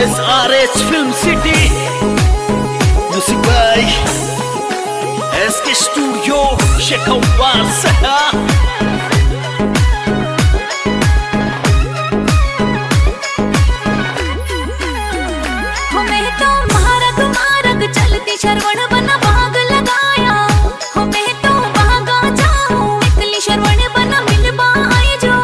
SRH Film City, music by SK Studio, Shekhawar. Sharavana बना भाग लगाया हमें तो भागा जाऊं निकली शरवण बना मिलबा आए जो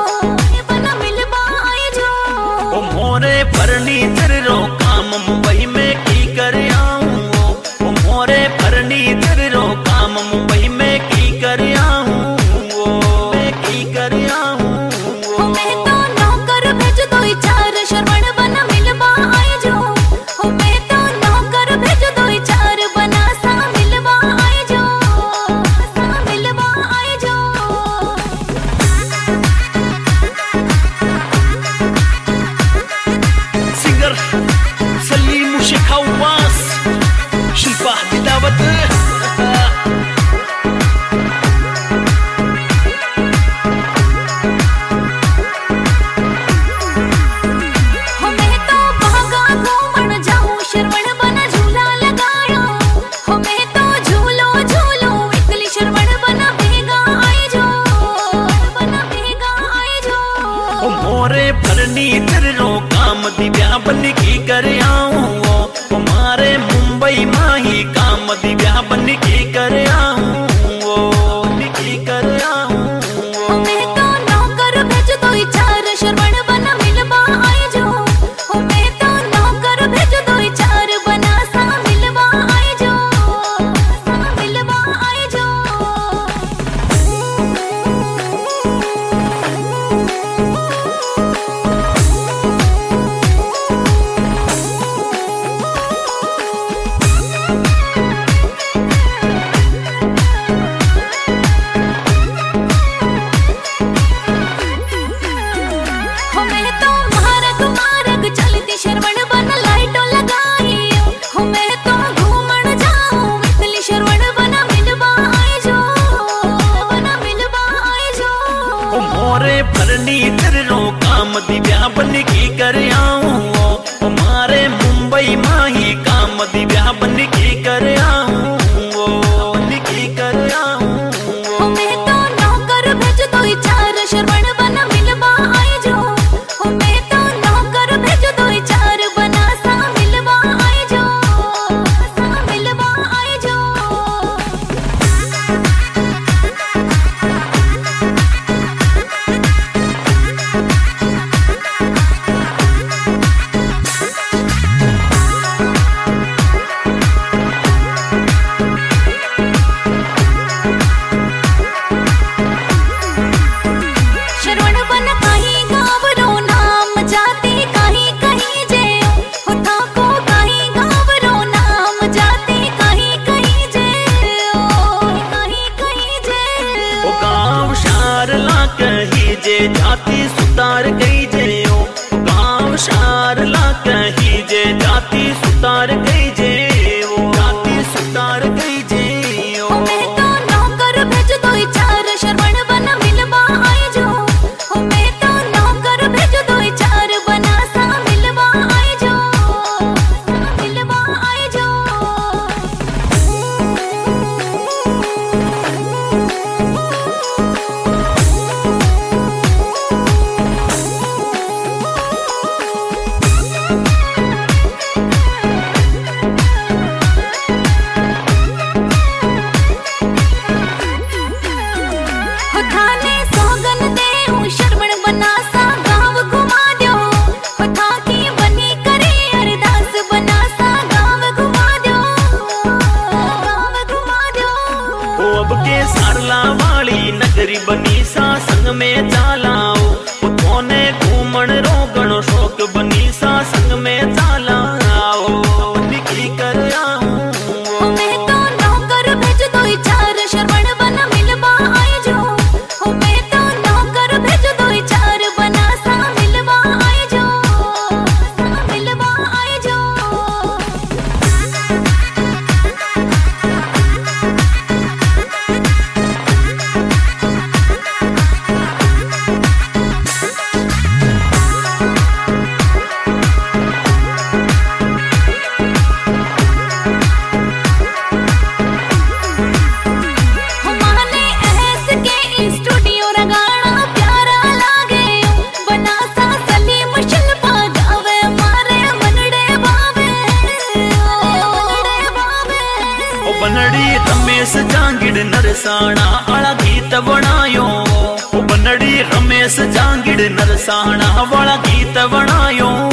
ओ मोरे फर्नीचर रो काम मुंबई में की कर आऊं ओ मोरे फर्नीचर रो काम मुंबई में की कर आऊं मैं की कर आऊं हमें तो नौकर भेज दो चार शरवण बना मिलबा आए जो हमें तो नौकर भेज दो शेखावास शिल्पा बिदावत हमें तो भागा घूमन जाऊं शरवण बना झूला लगाया हमें तो झूलो झूलो इकली शरवण बना भेगा आए जो ओ मोरे फर्नीचर रो काम दिव्या बन की कर आऊं मारे मुंबई माही काम दिव्या बन की कर आऊं की कर आऊं हमें तो नौकर भेज दो चार शरवण बना मिलबा आए जो हमें तो नौकर भेज दो चार बना सा मिलबा आए जो शरवण बना लाइटों लगाई हमें तो घूमन जाऊं इकली शरवण बना मिलबा आए जो ओ मोरे फर्नीचर रो काम दिव्या बन की कर आऊं मारे मुंबई माही काम दिव्या बन की कर आऊं की कर आऊं हमें तो नौकर भेज दो चार शरवण बना मिलबा आए जो हमें तो नौकर भेज दो चार बना सा मिलबा आए जो शरवण बना कहीं गाँव रो नाम जाती कहीं कहीं जे होता को कहीं गाँव रो नाम जाती कहीं कहीं जे ओ गाँव शार ला कही जे जाती सुतार गई जे ओ गाँव शार ला कही जे जाती सुतार गई जे ओ जाती सुतार गई जे ओ हमें तो नौकर भेज दो चार शरवण बना मिलबा आए जो हमें तो नौकर भेज दो चार बना सा मिलबा आए जो थाने सोगन दे हूँ शरवण बना सा गाँव घुमा दो था की बनी करे अरदास बना सा गाँव घुमा दो ओ अब के सारला वाली नगरी बनी सा संग में चालाओ उन्होंने घूमन रो गणो शौक बनी सा संग में चालाओ की कर आऊं हमें तो नौकर भेज दो चार शरवण बना मिलबा आए जो हमें तो नौकर भेज दो चार बना सा मिलबा आए जो नरसाणा वाला गीत बनायो। बनड़ी रमेश जांगिड़ नरसाणा वाला गीत बनायो।